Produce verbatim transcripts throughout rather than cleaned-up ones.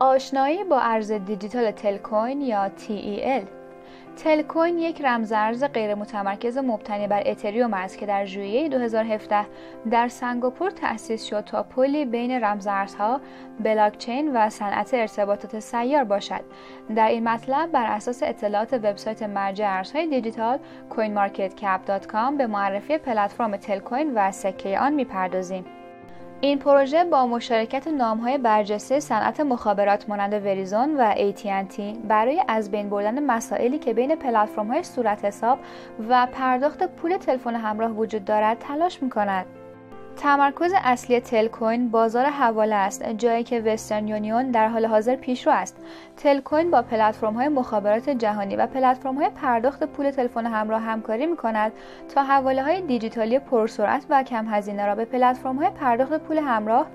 آشنایی با ارز دیجیتال تل کوین یا تی ای ال. تل کوین یک رمز ارز غیر متمرکز مبتنی بر اتریوم است که در ژوئیه دو هزار و هفده در سنگاپور تأسیس شد تا پلی بین رمز ارزها، بلاکچین و صنعت ارتباطات سیار باشد. در این مطلب بر اساس اطلاعات وبسایت مرجع ارزهای دیجیتال کوین مارکت کپ دات کام به معرفی پلتفرم تل کوین و سکه آن می‌پردازیم. این پروژه با مشارکت نام‌های برجسته صنعت مخابرات مانند وریزون و ای تی ان تی برای از بین بردن مسائلی که بین پلتفرم‌های صورت حساب و پرداخت پول تلفن همراه وجود دارد تلاش می‌کند. تمرکز اصلی تل کوین بازار حواله است، جایی که وسترن یونیون در حال حاضر پیشرو است. تل کوین با پلتفرم‌های مخابرات جهانی و پلتفرم‌های پرداخت پول تلفن همراه همکاری می‌کند تا حواله‌های دیجیتالی پرسرعت و کم هزینه را به پلتفرم‌های پرداخت پول همراه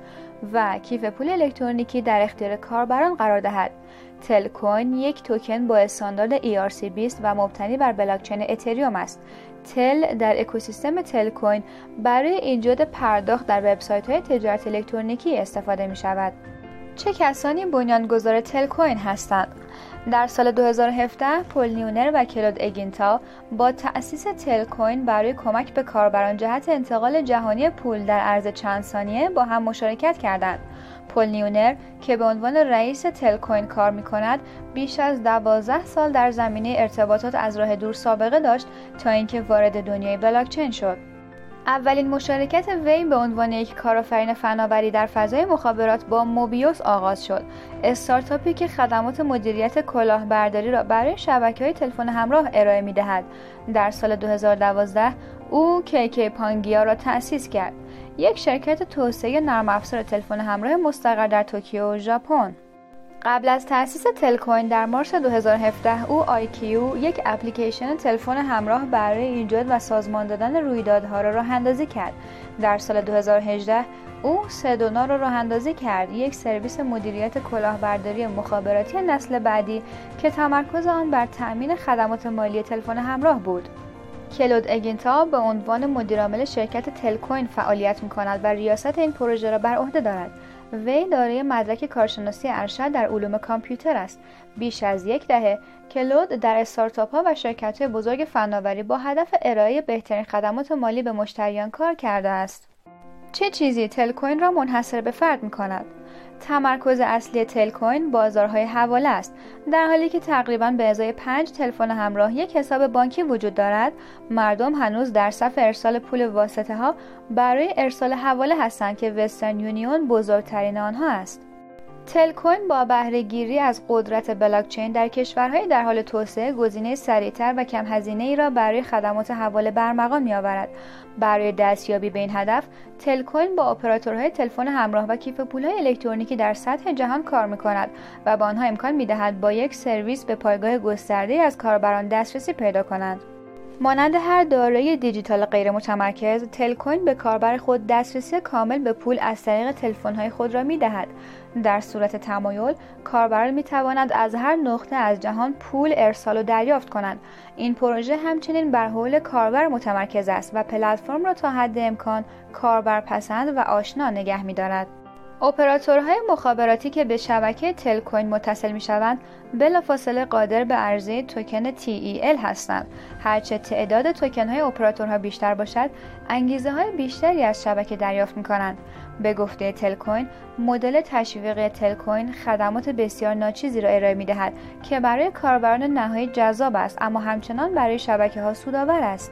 و کیف پول الکترونیکی در اختیار کاربران قرار دهد. تل کوین یک توکن با استاندارد ای آر سی بیست و مبتنی بر بلاکچین اتریوم است. تل در اکوسیستم تل کوین برای ایجاد پرداخت در وبسایت‌های تجارت الکترونیکی استفاده می‌شود. چه کسانی بنیانگذار تل کوین هستند؟ در سال دو هزار و هفده پل نیونر و کلود اگینتا با تأسیس تل کوین برای کمک به کاربران جهت انتقال جهانی پول در عرض چند ثانیه با هم مشارکت کردند. پل نیونر که به عنوان رئیس تل کوین کار می‌کند، بیش از دوازده سال در زمینه ارتباطات از راه دور سابقه داشت تا اینکه وارد دنیای بلاکچین شد. اولین مشارکت وی به عنوان یک کارآفرین فناوری در فضای مخابرات با موبیوس آغاز شد، استارتاپی که خدمات مدیریت کلاهبرداری را برای شبکه‌های تلفن همراه ارائه می‌دهد. در سال دو هزار و دوازده او کی کی پانگیا را تأسیس کرد، یک شرکت توسعه نرم افزار تلفن همراه مستقر در توکیو، ژاپن. قبل از تأسیس تل کوین در مارس دو هزار و هفده او آی کیو یک اپلیکیشن تلفن همراه برای ایجاد و سازمان دادن رویدادها را راه اندازی کرد. در سال دو هزار و هجده او سدونا را راه اندازی کرد، یک سرویس مدیریت کلاهبرداری مخابراتی نسل بعدی که تمرکز آن بر تأمین خدمات مالی تلفن همراه بود. کلود اگینتا به عنوان مدیرعامل شرکت تل کوین فعالیت می‌کند و ریاست این پروژه را بر عهده دارد. وی دارای مدرک کارشناسی ارشد در علوم کامپیوتر است. بیش از یک دهه کلود در استارتاپ‌ها و شرکت‌های بزرگ فناوری با هدف ارائه بهترین خدمات مالی به مشتریان کار کرده است. چه چیزی تل کوین را منحصر به فرد می‌کند؟ تمرکز اصلی تل کوین بازارهای حواله است. در حالی که تقریباً به ازای پنج تلفن همراه یک حساب بانکی وجود دارد، مردم هنوز در صف ارسال پول واسطه‌ها برای ارسال حواله هستند که وسترن یونیون بزرگترین آنها است. تل کوین با بهره گیری از قدرت بلاکچین در کشورهای در حال توسعه گزینه سریعتر و کم هزینه ای را برای خدمات حواله برمغان می‌آورد. برای دستیابی به این هدف، تل کوین با اپراتورهای تلفن همراه و کیف پول‌های الکترونیکی در سطح جهان کار می‌کند و به آنها امکان می‌دهد با یک سرویس به پایگاه گسترده‌ای از کاربران دسترسی پیدا کنند. مانند هر دارایی دیجیتال غیر متمرکز، تل کوین به کاربر خود دسترسی کامل به پول از طریق تلفن‌های خود را می‌دهد. در صورت تمایل، کاربران می‌توانند از هر نقطه از جهان پول ارسال و دریافت کنند. این پروژه همچنین بر حول کاربر متمرکز است و پلتفرم را تا حد امکان کاربرپسند و آشنا نگه می‌دارد. اپراتورهای مخابراتی که به شبکه تل کوین متصل می‌شوند، بلافاصله قادر به عرضه توکن تی ای ال هستند. هرچه تعداد توکن‌های اپراتورها بیشتر باشد، انگیزه‌های بیشتری از شبکه دریافت می‌کنند. به گفته تل کوین، مدل تشویقی تل کوین خدمات بسیار ناچیزی را ارائه می‌دهد که برای کاربران نهایی جذاب است، اما همچنان برای شبکه‌ها سودآور است.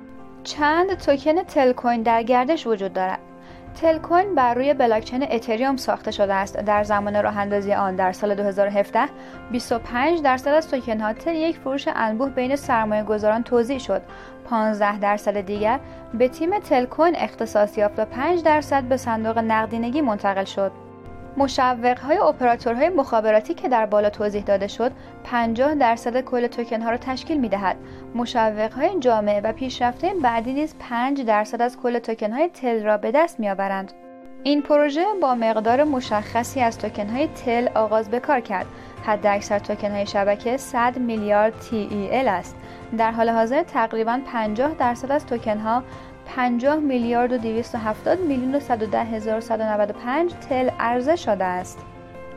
چند توکن تل کوین در گردش وجود دارد. تل کوین بر روی بلاکچین اتریوم ساخته شده است. در زمان راه اندازی آن در سال دو هزار و هفده، بیست و پنج درصد از توکن‌ها طی یک فروش انبوه بین سرمایه‌گذاران توزیع شد. پانزده درصد دیگر به تیم تل کوین اختصاص یافت و پنج درصد به صندوق نقدینگی منتقل شد. مشوق‌های اپراتورهای مخابراتی که در بالا توضیح داده شد، پنجاه درصد کل توکن‌ها را تشکیل می‌دهد. مشوق‌های جامع و پیشرفته بعدی نیز پنج درصد از کل توکن‌های تل را به دست می‌آورند. این پروژه با مقدار مشخصی از توکن‌های تل آغاز به کار کرد. حداکثر توکن‌های شبکه صد میلیارد تی ای ال است. در حال حاضر تقریباً پنجاه درصد از توکن‌ها پنجاه میلیارد و دویست و هفتاد میلیون و صد و ده هزار و صد و نود و پنج تل عرضه شده است.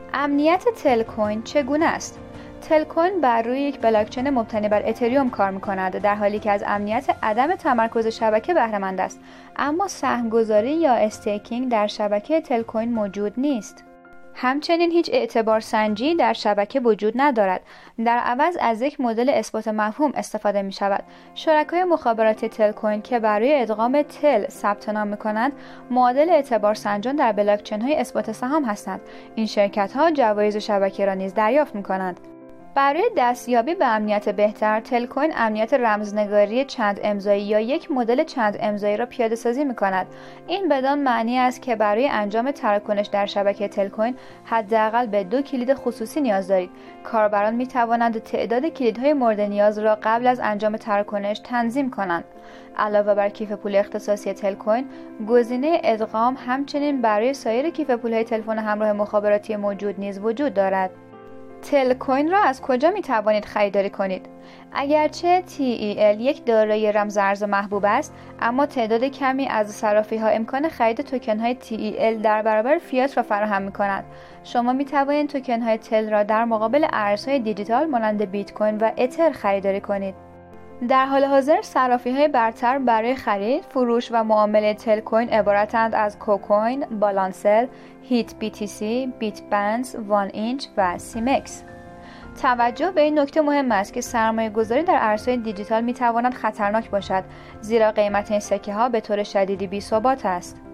امنیت تل کوین چگونه است؟ تل کوین بر روی یک بلاکچین مبتنی بر اتریوم کار می‌کند، در حالی که از امنیت عدم تمرکز شبکه بهره مند است، اما سهم‌گذاری یا استیکینگ در شبکه تل کوین موجود نیست. همچنین هیچ اعتبار سنجی در شبکه وجود ندارد. در عوض از یک مدل اثبات مفهوم استفاده می شود. شرکای مخابراتی تل کوین که برای ادغام تل ثبت نام می کنند، معادل اعتبار سنجان در بلاکچین های اثبات سهام هستند. این شرکت ها جوایز شبکه را نیز دریافت می کنند. برای دستیابی به امنیت بهتر، تل کوین امنیت رمزنگاری چند امضایی یا یک مدل چند امضایی را پیاده سازی می کند. این بدان معنی است که برای انجام تراکنش در شبکه تل کوین حداقل به دو کلید خصوصی نیاز دارید. کاربران می توانند تعداد کلیدهای مورد نیاز را قبل از انجام تراکنش تنظیم کنند. علاوه بر کیف پول اختصاصی تل کوین، گزینه ادغام همچنین برای سایر کیف پول‌های تلفن همراه مخابراتی موجود نیز وجود دارد. تل کوین را از کجا می توانید خریداری کنید؟ اگرچه تی ای ال یک دارایی رمز ارز محبوب است، اما تعداد کمی از صرافی‌ها امکان خرید توکن های تی ای ال در برابر فیات را فراهم می کنند. شما می توانید توکن های تل را در مقابل ارزهای دیجیتال مانند بیت کوین و اتر خریداری کنید. در حال حاضر صرافی‌های برتر برای خرید، فروش و معامله تل کوین عبارتند از کوکوین، بالانسل، هیت بی تی سی، بیت بانز، وان اینچ و سیمکس. توجه به این نکته مهم است که سرمایه گذاری در ارزهای دیجیتال می تواند خطرناک باشد، زیرا قیمت این سکه ها به طور شدیدی بی ثبات است.